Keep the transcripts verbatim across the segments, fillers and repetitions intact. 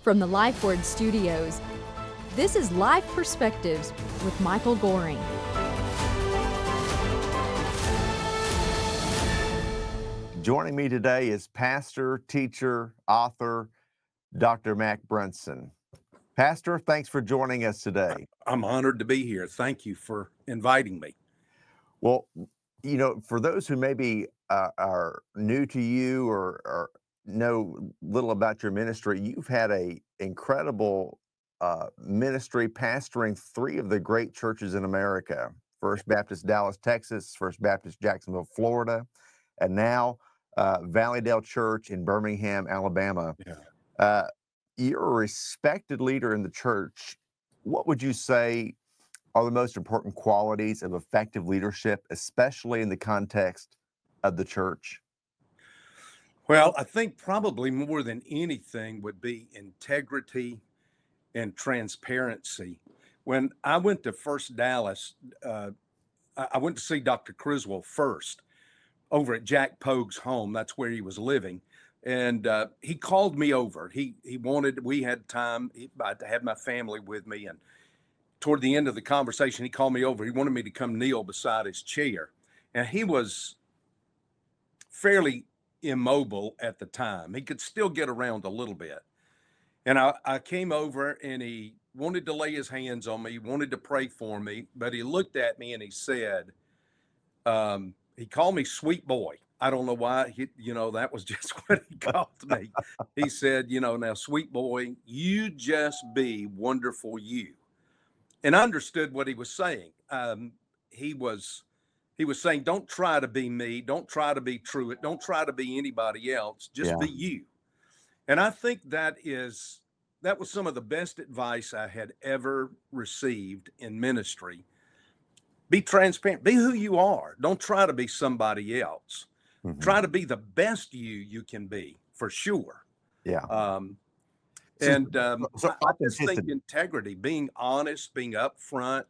From the LifeWord Studios, this is Life Perspectives with Michael Goring. Joining me today is pastor, teacher, author, Doctor Mac Brunson. Pastor, thanks for joining us today. I'm honored to be here. Thank you for inviting me. Well, you know, for those who maybe uh, are new to you or, or know little about your ministry, you've had a incredible uh, ministry pastoring three of the great churches in America. First Baptist Dallas, Texas, First Baptist Jacksonville, Florida, and now uh, Valleydale Church in Birmingham, Alabama. Yeah. Uh, you're a respected leader in the church. What would you say are the most important qualities of effective leadership, especially in the context of the church? Well, I think probably more than anything would be integrity and transparency. When I went to First Dallas, uh, I I went to see Doctor Criswell first over at Jack Pogue's home. That's where he was living. And uh, he called me over. He he wanted, we had time, he, I had my family with me. And toward the end of the conversation, he called me over. He wanted me to come kneel beside his chair. And he was fairly immobile at the time. He could still get around a little bit. And I, I came over and he wanted to lay his hands on me, he wanted to pray for me, but he looked at me and he said, um, he called me sweet boy. I don't know why, he, you know, that was just what he called me. He said, you know, now, sweet boy, you just be wonderful you. And I understood what he was saying. Um, he was he was saying, don't try to be me, don't try to be Truett, don't try to be anybody else, just Yeah. be you. And I think that is that was some of the best advice I had ever received in ministry. Be transparent, be who you are. Don't try to be somebody else. Mhm. Try to be the best you you can be, for sure. Yeah. Um, So- and um, so I, I just think authenticity. integrity, being honest, being upfront,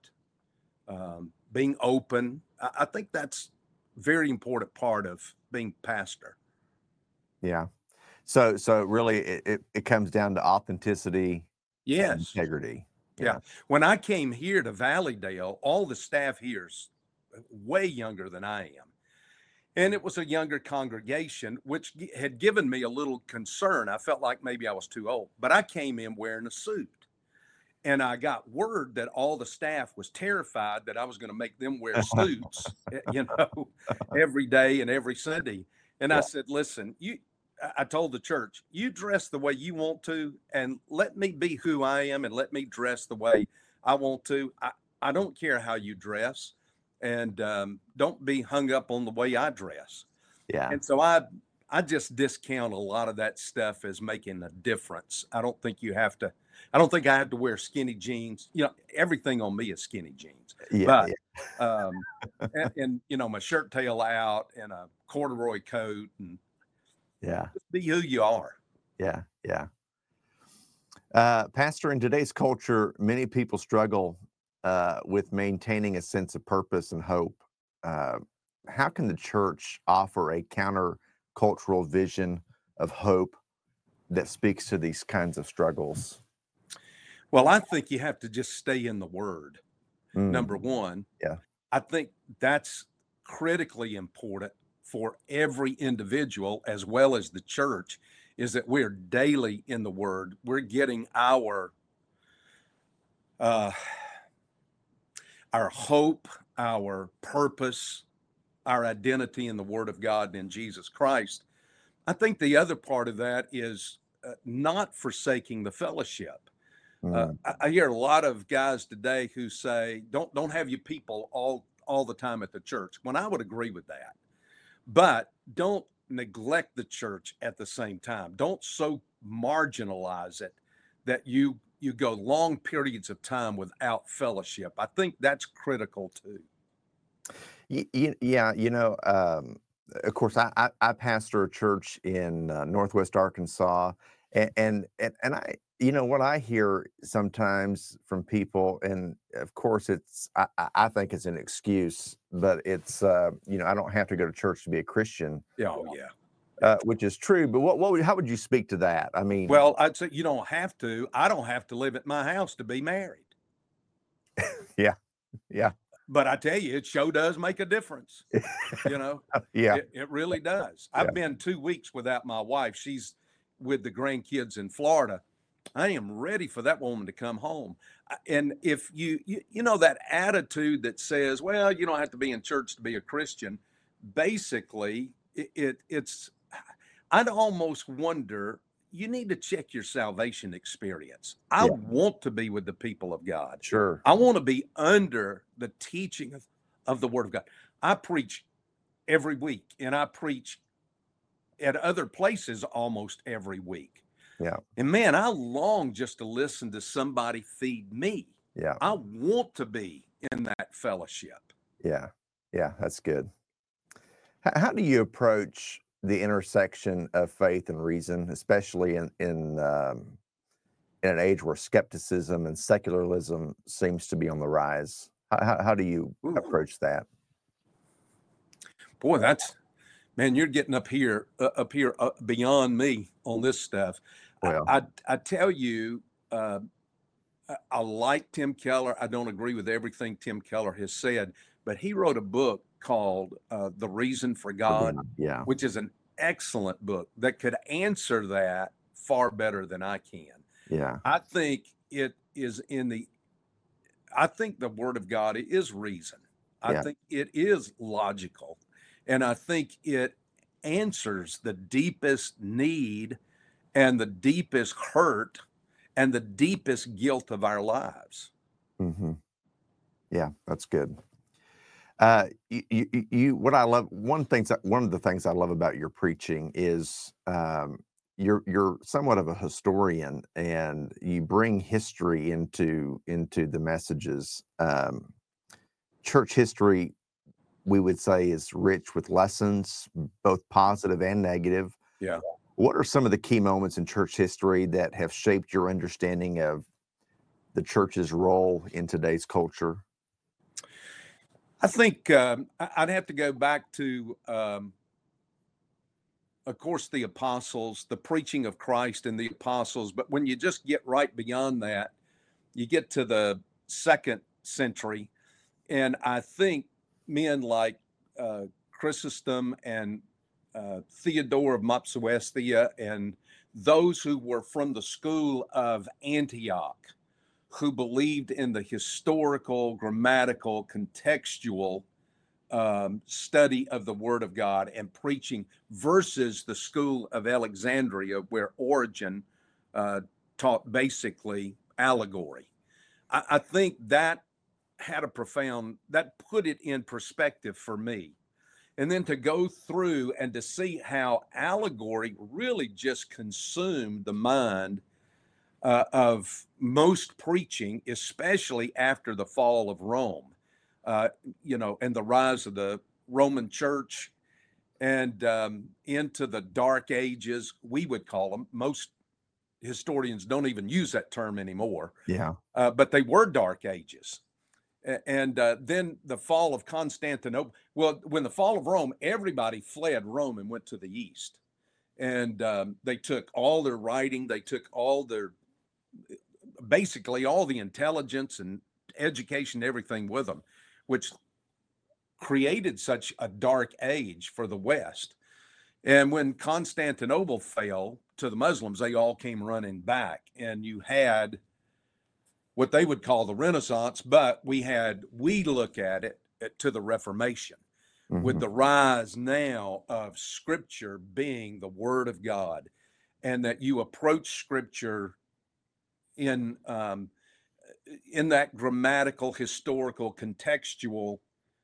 um, being open. I, I think that's a very important part of being pastor. Yeah. So, so really, it, it, it comes down to authenticity and Yes. integrity. Yeah. When I came here to Valleydale, all the staff here's way younger than I am. And it was a younger congregation, which g- had given me a little concern. I felt like maybe I was too old, but I came in wearing a suit. And I got word that all the staff was terrified that I was going to make them wear suits, eh, you know, every day and every Sunday. And I Yeah. said, listen, you, I I told the church, you dress the way you want to, and let me be who I am and let me dress the way I want to. I, I don't care how you dress, and um, don't be hung up on the way I dress. Yeah. And so I, I just discount a lot of that stuff as making a difference. I don't think you have to, I don't think I have to wear skinny jeans. You know, everything on me is skinny jeans, Yeah. but, yeah. um, and, and, you know, my shirt tail out and a corduroy coat, and Yeah. just be who you are. Yeah. Yeah. Uh, Pastor, in today's culture, many people struggle uh, with maintaining a sense of purpose and hope. Uh, how can the church offer a counter-cultural vision of hope that speaks to these kinds of struggles? Well, I think you have to just stay in the word. Mm, Number one, Yeah. I think that's critically important for every individual as well as the church, is that we're daily in the word. We're getting our uh, our hope, our purpose, our identity in the word of God and in Jesus Christ. I think the other part of that is uh, not forsaking the fellowship. Uh, Mm, I, I hear a lot of guys today who say, "Don't don't have you people all all the time at the church." When I would agree with that, but don't neglect the church at the same time. Don't so marginalize it that you you go long periods of time without fellowship. I think that's critical too. y- y- yeah, you know, um, of course, I, I, I pastor a church in uh, Northwest Arkansas, and, and and and I, you know, what I hear sometimes from people, and of course, it's I, I I think it's an excuse, but it's uh, you know, I don't have to go to church to be a Christian. Yeah, oh yeah. uh, which is true. But what, what, would- how would you speak to that? I mean, Well, I'd say you don't have to. I don't have to live at my house to be married. yeah, yeah, But I tell you, it sure does make a difference. You know, yeah, it, it really does. Yeah. I've been two weeks without my wife. She's with the grandkids in Florida. I am ready for that woman to come home. I- And if you, you, you know, that attitude that says, well, you don't have to be in church to be a Christian, basically, it, it it's, I'd almost wonder, you need to check your salvation experience. I Yeah. want to be with the people of God. sure. I want to be under the teaching of, of the Word of God. I preach every week, and I preach at other places almost every week. Yeah. And man, I long just to listen to somebody feed me. Yeah. I want to be in that fellowship. Yeah. Yeah. That's good. How, how do you approach the intersection of faith and reason, especially in, in, um, in an age where skepticism and secularism seems to be on the rise? How, how, how do you Ooh. approach that? Boy, that's man, you're getting up here, uh, up here uh, beyond me on this stuff. Well, I, I, I tell you, uh, I, I like Tim Keller. I don't agree with everything Tim Keller has said, but he wrote a book called uh, The Reason for God, yeah. which is an excellent book that could answer that far better than I can. Yeah. I think it is in the, I think the Word of God is reason. I Yeah. think it is logical. And I think it answers the deepest need and the deepest hurt and the deepest guilt of our lives. Mm-hmm. Yeah, that's good. Uh, you, you, you, what I love, one things, that, one of the things I love about your preaching is um, you're you're somewhat of a historian, and you bring history into into the messages. Um, church history, we would say, is rich with lessons, both positive and negative. Yeah. What are some of the key moments in church history that have shaped your understanding of the church's role in today's culture? I think um, I- I'd have to go back to, um, of course, the apostles, the preaching of Christ and the apostles. But when you just get right beyond that, you get to the second century. And I think men like uh, Chrysostom and uh, Theodore of Mopsuestia and those who were from the school of Antioch, who believed in the historical, grammatical, contextual um, study of the Word of God and preaching versus the school of Alexandria, where Origen uh, taught basically allegory. I, I think that had a profound, that put it in perspective for me. And then to go through and to see how allegory really just consumed the mind uh, of most preaching, especially after the fall of Rome, uh, you know, and the rise of the Roman Church and um, into the Dark Ages, we would call them. Most historians don't even use that term anymore, Yeah. uh, but they were Dark Ages. And uh, then the fall of Constantinople. Well, when the fall of Rome, everybody fled Rome and went to the east. And um, they took all their writing, they took all their, basically all the intelligence and education, everything with them, which created such a dark age for the West. And when Constantinople fell to the Muslims, they all came running back. And you had what they would call the Renaissance, but we had, we look at it at, to the Reformation, mm-hmm. with the rise now of Scripture being the Word of God, and that you approach Scripture in um, in that grammatical, historical, contextual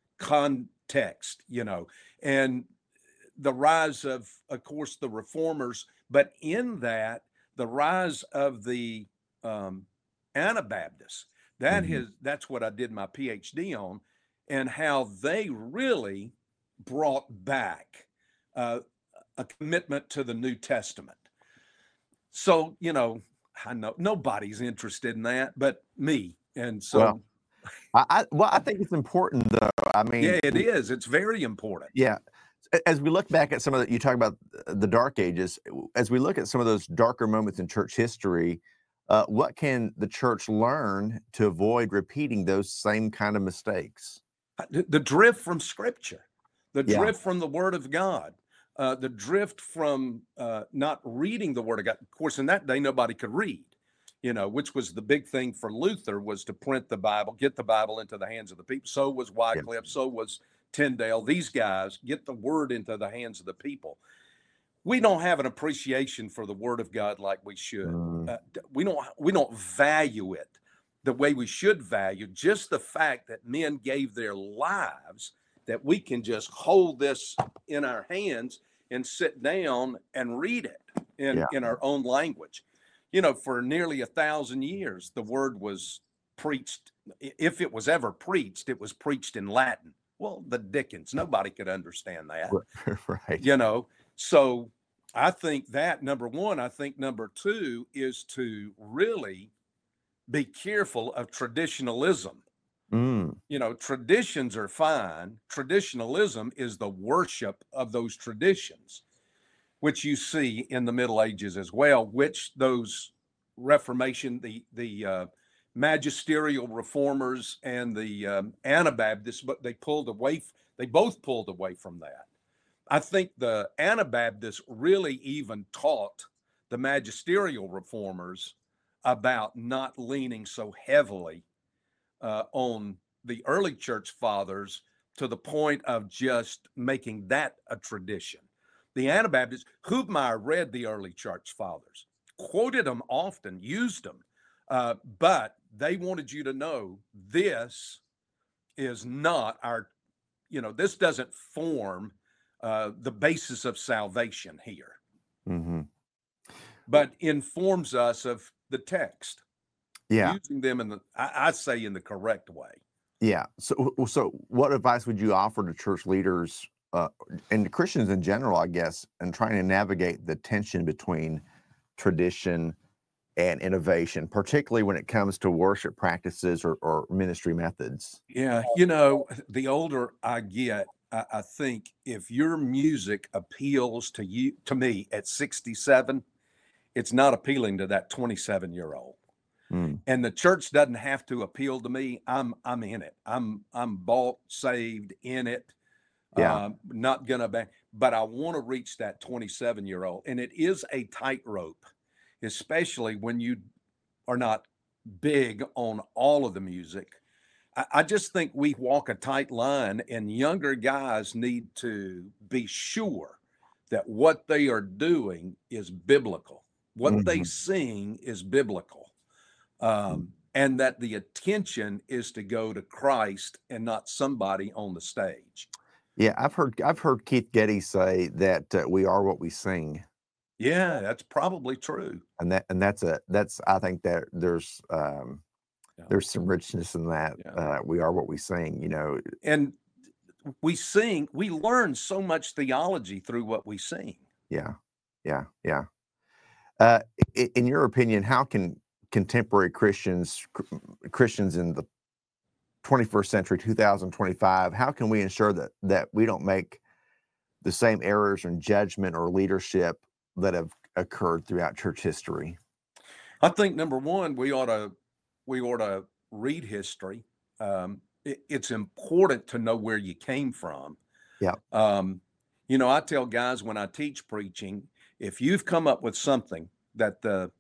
context, you know, and the rise of, of course, the Reformers, but in that, the rise of the um, Anabaptists. That mm-hmm. is, that's what I did my PhD on, and how they really brought back uh, a commitment to the New Testament. So, you know, I know nobody's interested in that, but me. And so, well, I, I well, I think it's important, though. I mean, yeah, it is. It's very important. Yeah. a- as we look back at some of the, you talk about the dark ages, as we look at some of those darker moments in church history, uh, what can the church learn to avoid repeating those same kind of mistakes? Uh, The the drift from Scripture, the Yeah, drift from the Word of God, uh, the drift from uh, not reading the Word of God. Of course, in that day, nobody could read, you know, which was the big thing for Luther, was to print the Bible, get the Bible into the hands of the people. So was yeah, Wycliffe, so was Tyndale. These guys get the Word into the hands of the people. We don't have an appreciation for the Word of God like we should. mm, Uh, d- we don't we don't value it the way we should value just the fact that men gave their lives, that we can just hold this in our hands and sit down and read it in yeah, in our own language. You know, for nearly a thousand years, the Word was preached. i- If it was ever preached, it was preached in Latin. Well, the dickens, nobody could understand that, right. you know. So I think that, number one. I think number two is to really be careful of traditionalism. Mm, You know, traditions are fine. Traditionalism is the worship of those traditions, which you see in the Middle Ages as well, which those Reformation, the the uh, magisterial reformers and the um, Anabaptists, but they pulled away. They both pulled away from that. I think the Anabaptists really even taught the magisterial reformers about not leaning so heavily uh, on the early church fathers to the point of just making that a tradition. The Anabaptists, Hubmaier read the early church fathers, quoted them often, used them, uh, but they wanted you to know this is not our, you know, this doesn't form uh, the basis of salvation here, hmm but informs us of the text, Yeah, using them in the, I, I say, in the correct way. yeah. So, w- so what advice would you offer to church leaders uh, and to Christians in general, I guess, in trying to navigate the tension between tradition and innovation, particularly when it comes to worship practices or, or ministry methods? Yeah, you know, the older I get, I, I think if your music appeals to you, to me at sixty-seven, it's not appealing to that twenty-seven year old. Mm, And the church doesn't have to appeal to me. I'm I'm in it. I'm I'm bought, saved, in it. yeah, Um, not gonna be, but I want to reach that twenty-seven year old, and it is a tightrope, especially when you are not big on all of the music. I, I just think we walk a tight line, and younger guys need to be sure that what they are doing is biblical. What they mhm. sing is biblical, um, and that the attention is to go to Christ and not somebody on the stage. Yeah, I've heard I've heard Keith Getty say that uh, we are what we sing, Yeah, that's probably true. and that and that's a that's I think that there's um, Yeah, there's some richness in that. yeah. Uh, we are what we sing. You know. And we sing, we learn so much theology through what we sing. Yeah, yeah, yeah. Uh, i- in your opinion, how can contemporary Christians cr- Christians in the twenty-first century, two thousand twenty-five, how can we ensure that that we don't make the same errors in judgment or leadership that have occurred throughout church history? I think number one, we ought to we ought to read history. Um, it, it's important to know where you came from. Yeah. Um, you know, I tell guys when I teach preaching, if you've come up with something that the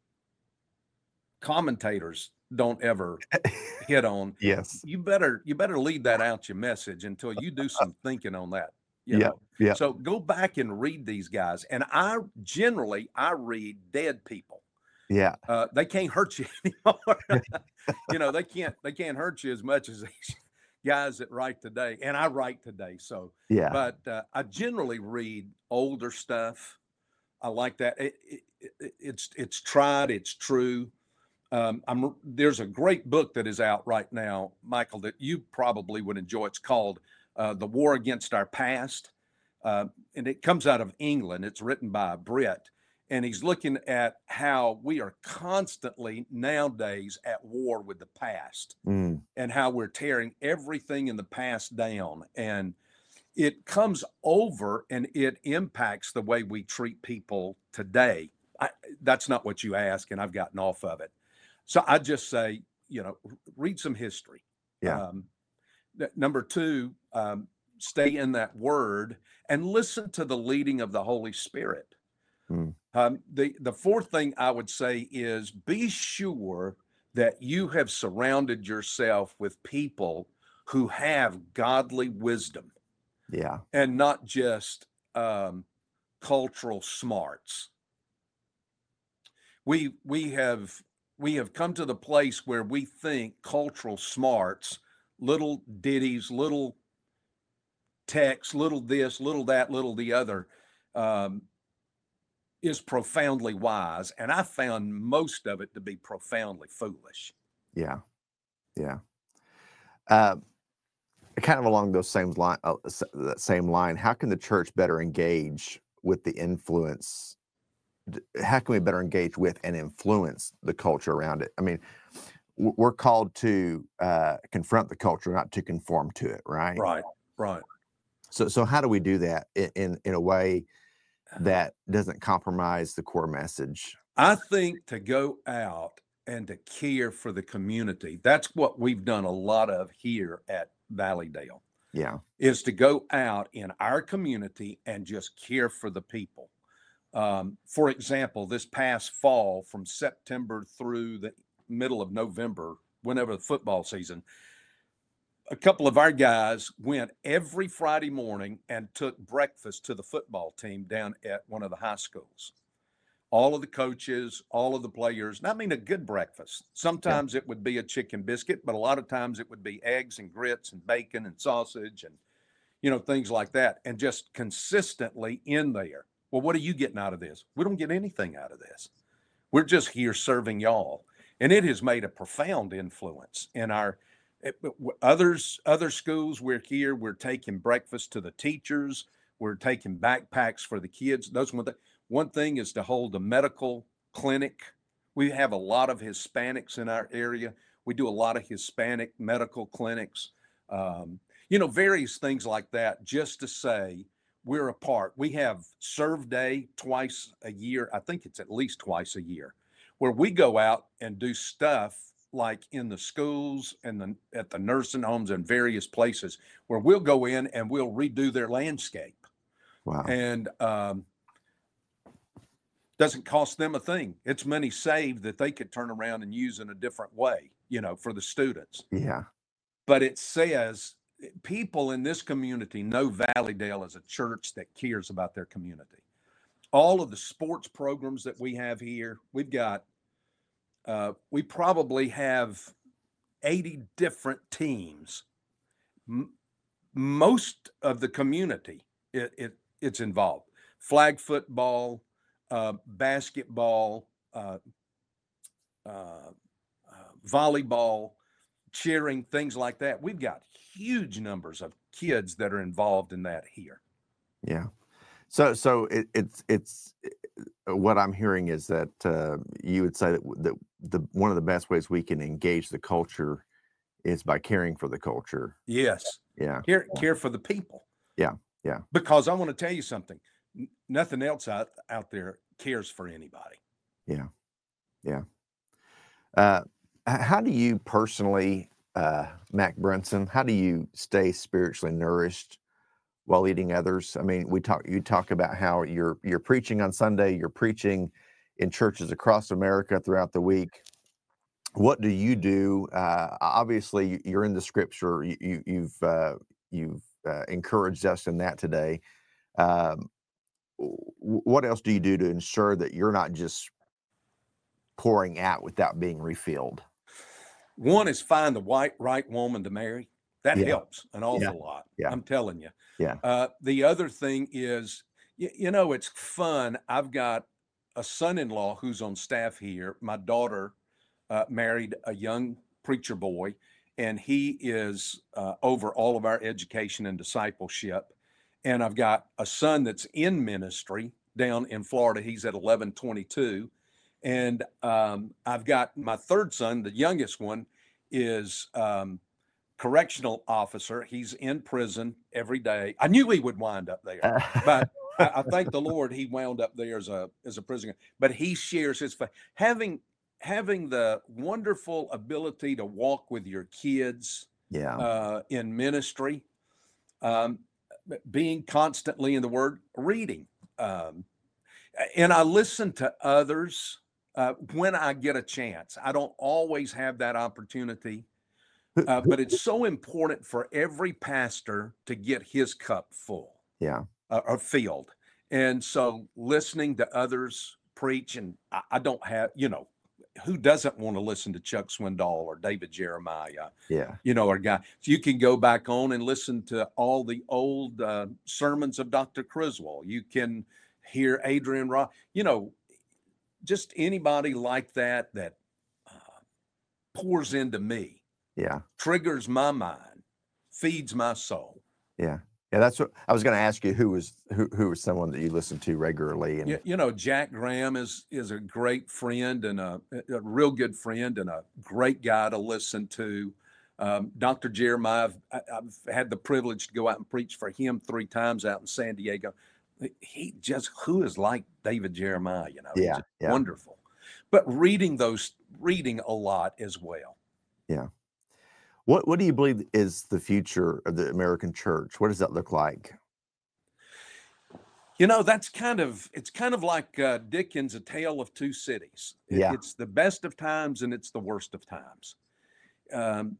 commentators don't ever hit on, Yes. you better you better leave that out your message until you do some thinking on that. You Yeah. know, Yeah. so go back and read these guys. And I generally I read dead people. Yeah. Uh, they can't hurt you anymore. You know, they can't they can't hurt you as much as these guys that write today. And I write today, so Yeah. but uh, I generally read older stuff. I like that. It, it, it, it's it's tried, it's true. Um, I'm there's a great book that is out right now, Michael, that you probably would enjoy. It's called uh, "The War Against Our Past," uh, and it comes out of England. It's written by a Brit, and he's looking at how we are constantly nowadays at war with the past, Mm. and how we're tearing everything in the past down. And it comes over and it impacts the way we treat people today. I, that's not what you ask, and I've gotten off of it. So I just say, you know, read some history. Yeah. Um, number two, um, stay in that word and listen to the leading of the Holy Spirit. Mm. Um, the, the fourth thing I would say is be sure that you have surrounded yourself with people who have godly wisdom Yeah. and not just um, cultural smarts. We we have we have come to the place where we think cultural smarts, little ditties, little text, little this, little that, little the other, um, is profoundly wise, and I found most of it to be profoundly foolish. Yeah. Yeah. Uh, kind of along those same line, uh, s- that same line, how can the church better engage with the influence? d- How can we better engage with and influence the culture around it? I mean, w- we're called to uh, confront the culture, not to conform to it, right? Right, right. So, so how do we do that in in, in a way that doesn't compromise the core message? I think to go out and to care for the community, that's what we've done a lot of here at Valleydale, Yeah. is to go out in our community and just care for the people. Um, for example, this past fall, from September through the middle of November, whenever the football season, a couple of our guys went every Friday morning and took breakfast to the football team down at one of the high schools. All of the coaches, all of the players, and I mean a good breakfast. Yeah. Sometimes it would be a chicken biscuit, but a lot of times it would be eggs and grits and bacon and sausage and, you know, things like that, and just consistently in there. Well, what are you getting out of this? We don't get anything out of this. We're just here serving y'all. And it has made a profound influence in our it- others, other schools. We're here, we're taking breakfast to the teachers, we're taking backpacks for the kids. Those one thing. One thing is to hold a medical clinic. We have a lot of Hispanics in our area. We do a lot of Hispanic medical clinics. Um, you know, various things like that, just to say we're a part. We have Serve Day twice a year. I think it's at least twice a year, where we go out and do stuff like in the schools and the, at the nursing homes and various places where we'll go in and we'll redo their landscape. Wow. And um, doesn't cost them a thing. It's money saved that they could turn around and use in a different way, you know, for the students. Yeah. But it says people in this community know Valleydale as a church that cares about their community. All of the sports programs that we have here, we've got, uh, we probably have eighty different teams. M- most of the community, it, it it's involved. Flag football, uh, basketball, uh, uh, uh, volleyball, cheering, things like that. We've got huge numbers of kids that are involved in that here. Yeah. So, so it, it's it's uh, what I'm hearing is that uh, you would say that, w- that the one of the best ways we can engage the culture is by caring for the culture. Yes, Yeah. care care for the people. Yeah. Yeah. Because I want to tell you something. N- nothing else out out there cares for anybody. Yeah. Yeah. Uh, h- how do you personally, uh, Mac Brunson, how do you stay spiritually nourished while leading others? I mean, we talk, you talk about how you're, you're preaching on Sunday, you're preaching in churches across America throughout the week. What do you do? Uh, obviously you- you're in the scripture. You, you, you've, uh, you've, uh, encouraged us in that today. Um, w- what else do you do to ensure that you're not just pouring out without being refilled? One is find the white right woman to marry. That Yeah. helps an Yeah. awful lot. Yeah. I'm telling you. Yeah. Uh, the other thing is, you, you know, it's fun. I've got a son-in-law who's on staff here. My daughter uh, married a young preacher boy, and he is uh, over all of our education and discipleship. And I've got a son that's in ministry down in Florida. He's at eleven twenty-two. And um, I've got my third son, the youngest one, is um, correctional officer. He's in prison every day. I knew he would wind up there, Uh, but I, I thank the Lord he wound up there as a as a prisoner. But he shares his faith. Having having the wonderful ability to walk with your kids yeah. uh, in ministry, um, being constantly in the Word, reading, um, and I listen to others uh, when I get a chance. I don't always have that opportunity. Who- Uh, who- but it's so important for every pastor to get his cup full yeah. uh, or filled. And so listening to others preach, and I, I don't have, you know, who doesn't want to listen to Chuck Swindoll or David Jeremiah, Yeah. you know, or guy. So you can go back on and listen to all the old uh, sermons of Doctor Criswell. You can hear Adrian Ross, you know, just anybody like that that uh, pours into me, Yeah. triggers my mind, feeds my soul. Yeah. Yeah. That's what I was going to ask you. Who was who? Who was someone that you listened to regularly? And You, you know, Jack Graham is is a great friend and a, a real good friend and a great guy to listen to. Um, Doctor Jeremiah, I've, I've had the privilege to go out and preach for him three times out in San Diego. He just, who is like David Jeremiah? You know, he's yeah. just Yeah. wonderful. But reading those, reading a lot as well. Yeah. What What do you believe is the future of the American church? What does that look like? You know, that's kind of, it's kind of like uh, Dickens' A Tale of Two Cities. It, Yeah. It's the best of times and it's the worst of times. Um,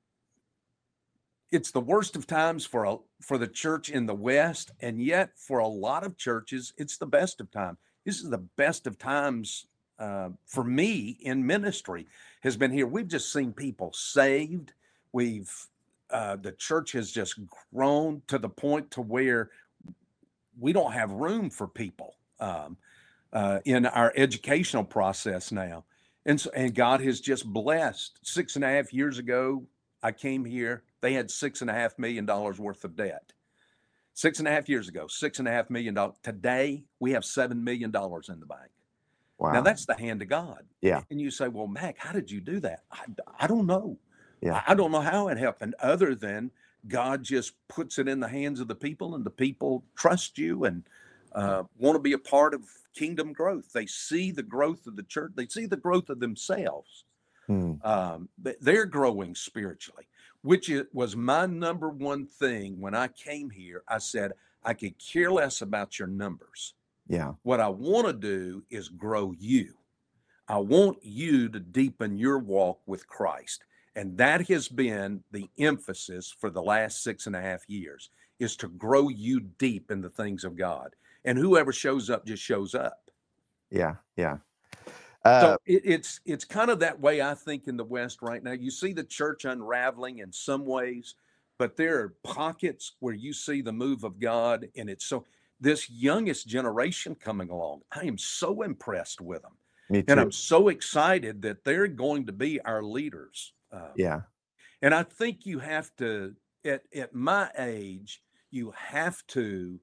it's the worst of times for a, for the church in the West, and yet for a lot of churches, it's the best of times. This is the best of times uh, for me in ministry has been here. We've just seen people saved. We've uh, the church has just grown to the point to where we don't have room for people um, uh, in our educational process now. And so, and God has just blessed. Six and a half years ago, I came here. They had six and a half million dollars worth of debt. Six and a half years ago, six and a half million dollars. Today, we have seven million dollars in the bank. Wow. Now that's the hand of God. Yeah. And you say, well, Mac, how did you do that? I, I don't know. Yeah. I, I don't know how it happened other than God just puts it in the hands of the people, and the people trust you and uh, want to be a part of kingdom growth. They see the growth of the church. They see the growth of themselves. Hmm. Um, they're growing spiritually, which it was my number one thing when I came here. I said, I could care less about your numbers. Yeah. What I want to do is grow you. I want you to deepen your walk with Christ. And that has been the emphasis for the last six and a half years, is to grow you deep in the things of God. And whoever shows up just shows up. Yeah. Yeah. Uh, So it, it's it's kind of that way, I think, in the West right now. You see the church unraveling in some ways, but there are pockets where you see the move of God, and it's so, this youngest generation coming along, I am so impressed with them. me And too. I'm so excited that they're going to be our leaders. Uh, Yeah. and I think you have to, at, at my age, you have to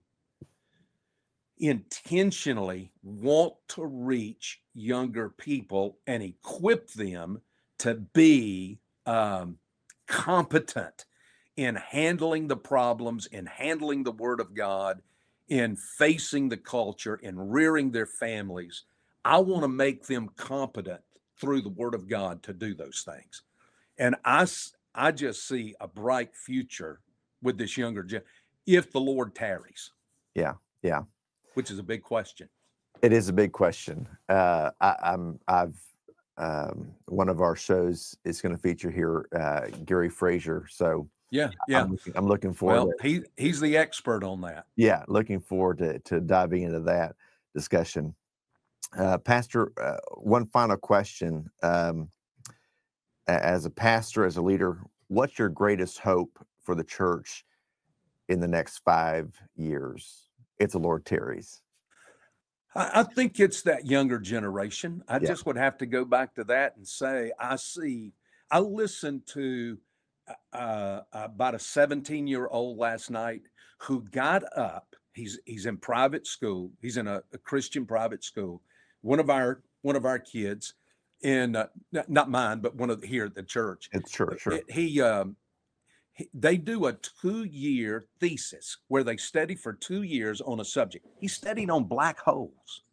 intentionally want to reach younger people and equip them to be um, competent in handling the problems, in handling the Word of God, in facing the culture, in rearing their families. I want to make them competent through the Word of God to do those things. And I, I just see a bright future with this younger gen, if the Lord tarries. Yeah. Yeah. Which is a big question. It is a big question. Uh, I, I'm, I've, um, one of our shows is going to feature here, uh, Gary Frazier. So Yeah, yeah. I'm looking, I'm looking forward. Well, to, he he's the expert on that. yeah, looking forward to to diving into that discussion. Uh, Pastor, uh, one final question. Um, a- as a pastor, as a leader, what's your greatest hope for the church in the next five years, if the Lord tarries? I, I think it's that younger generation. I Yeah. just would have to go back to that and say, I see, I listened to uh, about a seventeen year old last night who got up. He's he's in private school. He's in a, a Christian private school. One of our one of our kids, in uh, not mine, but one of the, here at the church. It's church, sure. He um, He- They do a two-year thesis where they study for two years on a subject. He studied on black holes.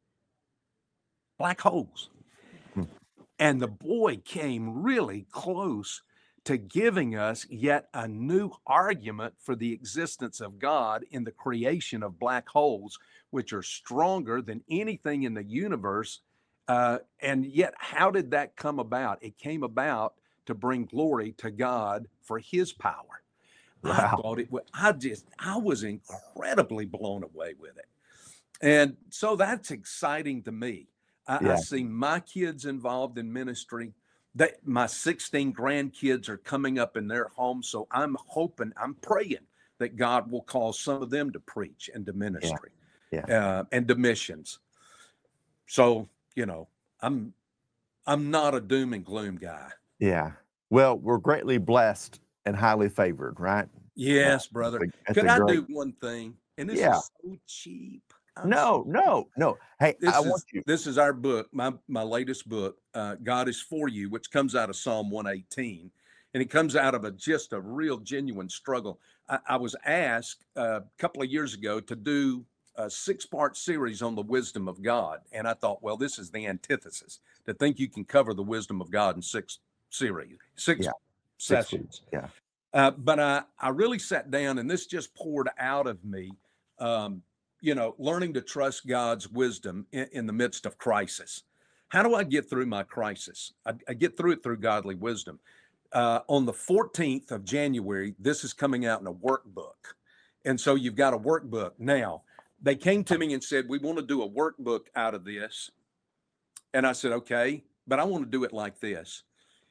Black holes. Hmm. And the boy came really close to giving us yet a new argument for the existence of God in the creation of black holes, which are stronger than anything in the universe. Uh, and yet, how did that come about? It came about to bring glory to God for his power. I Wow. thought it was, I just, I was incredibly blown away with it. And so that's exciting to me. I, I Yeah. see my kids involved in ministry. That my sixteen grandkids are coming up in their home. So I'm hoping, I'm praying that God will call some of them to preach and to ministry Yeah. uh, and to missions. So, you know, I'm I'm not a doom and gloom guy. Yeah. Well, we're greatly blessed and highly favored, right? Yes, That's brother. a, that's Could a I great. do one thing? And this Yeah. is so cheap. I'm No, so no, no. Hey, I This want is you. this is our book, my my latest book, uh, God is for you, which comes out of Psalm one eighteen, and it comes out of a just a real genuine struggle. I, I was asked uh, a couple of years ago to do a six-part series on the wisdom of God, and I thought, well, this is the antithesis to think you can cover the wisdom of God in six series, six Yeah. Six weeks. sessions. Yeah. Uh, but I, I really sat down and this just poured out of me, um, you know, learning to trust God's wisdom in, in the midst of crisis. How do I get through my crisis? I, I get through it through godly wisdom. Uh, on the fourteenth of January, this is coming out in a workbook. And so you've got a workbook. Now, they came to me and said, we want to do a workbook out of this. And I said, okay, but I want to do it like this.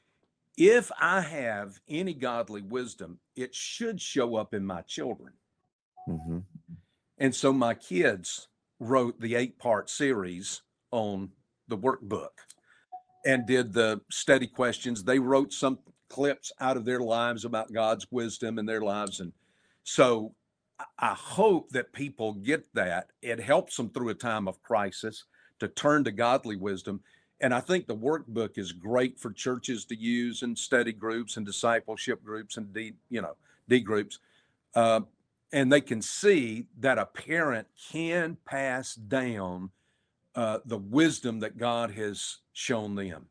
If I have any godly wisdom, it should show up in my children. Mm-hmm. And so my kids wrote the eight part series on the workbook and did the study questions. They wrote some clips out of their lives about God's wisdom in their lives. And so I hope that people get that. It helps them through a time of crisis to turn to godly wisdom. And I think the workbook is great for churches to use in study groups and discipleship groups and D, you know, D groups. Uh, and they can see that a parent can pass down uh, the wisdom that God has shown them.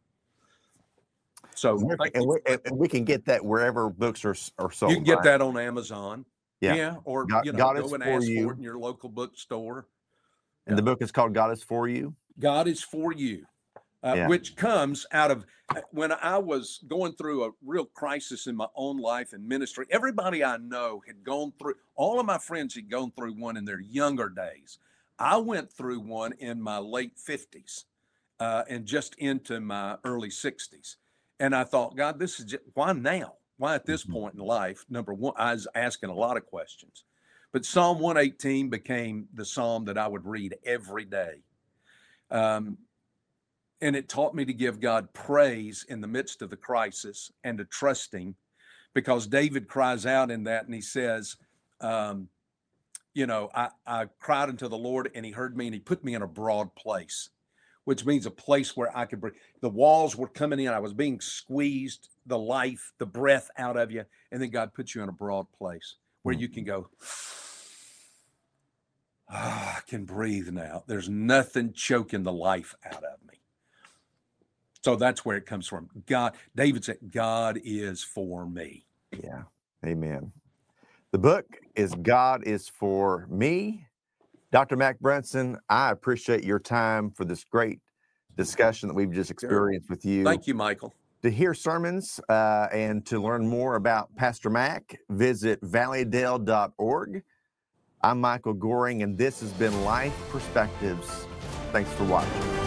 So And, we're- and, we and we can get that wherever books are, are sold. You can get right? that on Amazon. Yeah. Yeah. Or, God, you know, God go is and for ask you. for it in your local bookstore. And the book is called God is for you. God is for you, uh, Yeah. which comes out of when I was going through a real crisis in my own life and ministry. Everybody I know had gone through, all of my friends had gone through one in their younger days. I went through one in my late fifties uh, and just into my early sixties. And I thought, God, this is just, why now? Why at this Mhm. point in life? Number one, I was asking a lot of questions. But Psalm one eighteen became the psalm that I would read every day. Um, and it taught me to give God praise in the midst of the crisis and to trust him, because David cries out in that and he says, um, you know, I, I cried unto the Lord and he heard me and he put me in a broad place, which means a place where I could breathe. The walls were coming in. I was being squeezed, the life, the breath out of you. And then God puts you in a broad place where you can go, ah, I can breathe now. There's nothing choking the life out of me. So that's where it comes from. God, David said, God is for me. Yeah. Amen. The book is God is for me. Doctor Mac Brunson, I appreciate your time for this great discussion that we've just experienced with you. Thank you, Michael. To hear sermons uh, and to learn more about Pastor Mac, visit valleydale dot org. I'm Michael Goring, and this has been Life Perspectives. Thanks for watching.